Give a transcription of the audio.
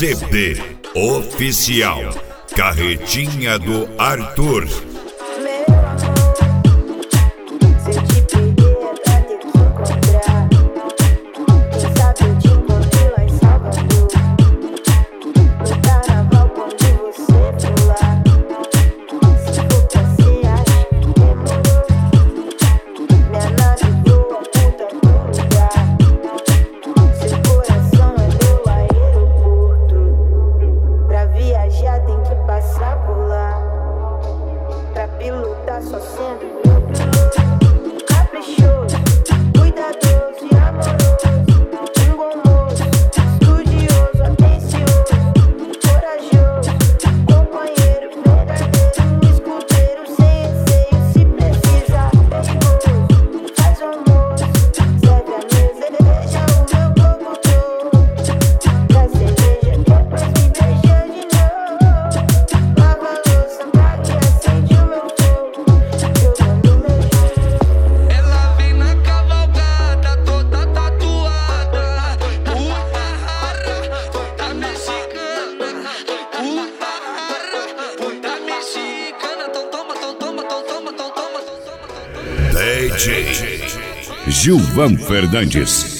CD oficial Carretinha do Arthur. Só sendo meu piloto, caprichoso, cuidadoso e amoroso, um bom moço, estudioso, atencioso, corajoso, companheiro verdadeiro, um escudeiro sem receio, se precisar, perigoso, faz o almoço, serve a mesa, deixa o meu cobertor, da cerveja depois me beija de novo, lava a louça, apaga e acende o meu fogo. DJ Gilvan Fernandes.